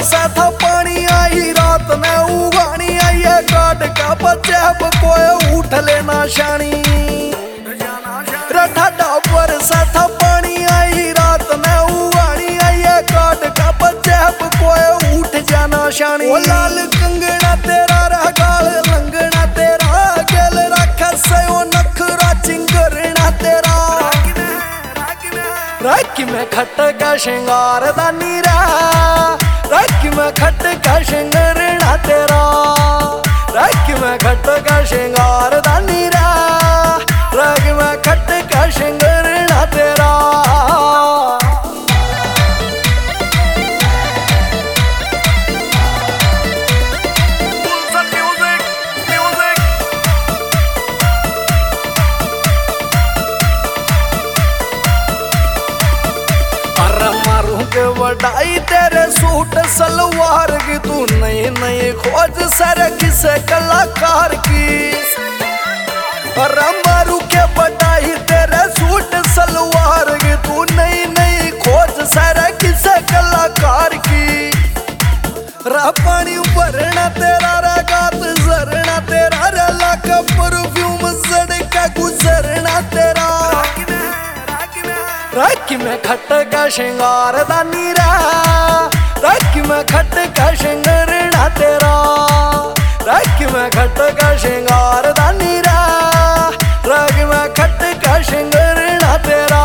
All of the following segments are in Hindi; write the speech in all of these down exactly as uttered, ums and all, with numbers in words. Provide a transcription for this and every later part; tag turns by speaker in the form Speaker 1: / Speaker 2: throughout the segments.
Speaker 1: बरसा था पानी आई रात में उगानी आई है काट का बच्चे कोई उठ लेना शानी रठाडा बरसा था पानी आई रात में उगानी आई है काट का बच्चे कोई उठ जाना शानी। ओ लाल कंगना तेरा गाल लंगना तेरा गेल रखा सयो नखरा चिंगरना तेरा राखी में खट का श्रृंगार दा नीरा राखी में खट का श्रृंगारना तेरा राखी में खट का श्रृंगार दा नीरा राखी में खट का श्रृंगारना तेरा। वडाई तेरे सूट सलवार की तू नई नई खोज सर किसे कलाकार की मारू के वडाई तेरे सूट सलवार की तू नई नई खोज सर किसे कलाकार की रा पानी भरना तेरा रा गात जरना तेरा रा लाख परफ्यूम सड़का गुजरना तेरा राखी में खट का श्रृंगार दा नीरा राखी में खट का श्रृंगारना तेरा राखी में खट का श्रृंगार दा नीरा राखी में खट का श्रृंगारना तेरा।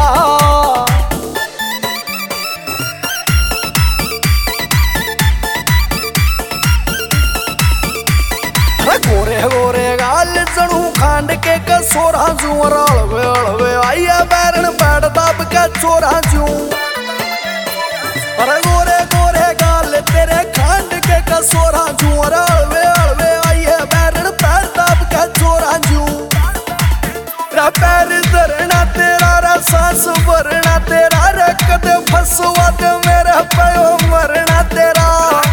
Speaker 1: गोरे गोरे गाल जणू खांड के कसोरा जुअर अलवे अलवे आइया बैरन बैठ दब के चोरा जू अरे गोरे गोरे गाल तेरे खांड के कसोरा जुअर अलवे अलवे आइया बैरन बैठ दब के चोरा जू रा पैर धरना तेरा रा सांस भरना तेरा रे कदे फसवा दे मेरे पयो मरना तेरा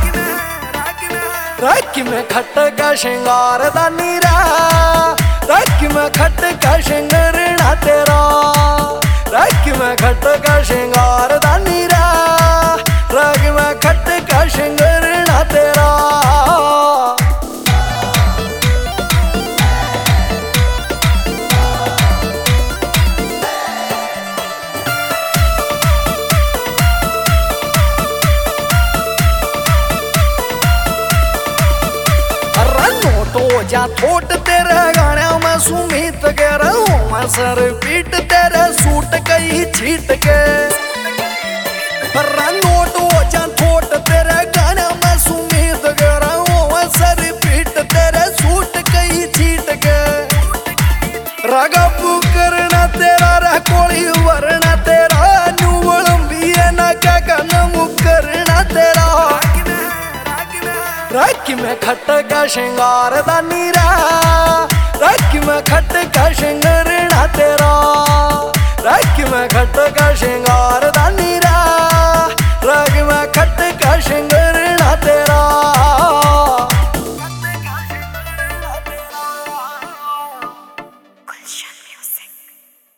Speaker 1: राखी में खट का श्रृंगार दा नीरा राखी में खट का श्रृंगारना तेरा राखी में खट का श्रृंगार दा नीरा राखी में खट का श्रृंगारना तेरा। तो जा थोट तेरे गाने में सुमित के रहूं मैं सर पीट तेरे सूट कई छीट के नोट हो जा थोट तेरे गाने में सुमित के रहूं मैं सर पीट तेरे सूट कई छीट के रगब करना तेरा रकोड़ी वरना तेरा नुवल भी न का कनम करना तेरा राखी में खट का श्रृंगार दा नीरा राखी में खट का श्रृंगारना तेरा राखी में खट का श्रृंगार